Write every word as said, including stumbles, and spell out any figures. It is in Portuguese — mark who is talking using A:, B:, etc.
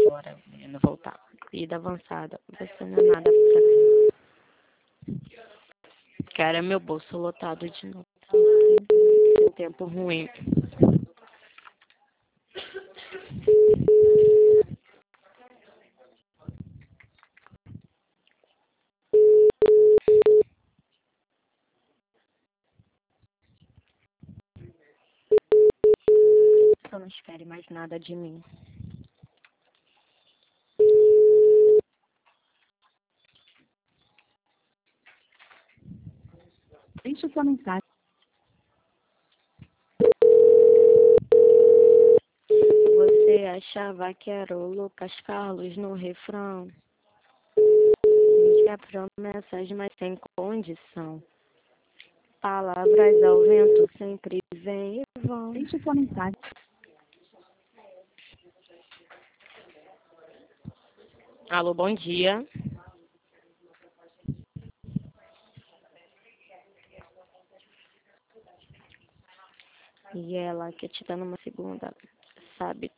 A: agora, menino, voltar. Vida avançada, você não é nada pra mim. Cara, meu bolso lotado de novo. Um tempo ruim. Só não espere mais nada de mim.
B: Deixe sua mensagem.
A: Você achava que era o Lucas Carlos no refrão? Tinha promessas, mas sem condição. Palavras ao vento sempre vêm e vão.
B: Deixe sua mensagem.
A: Alô, bom dia. E ela que te dá numa segunda, sabe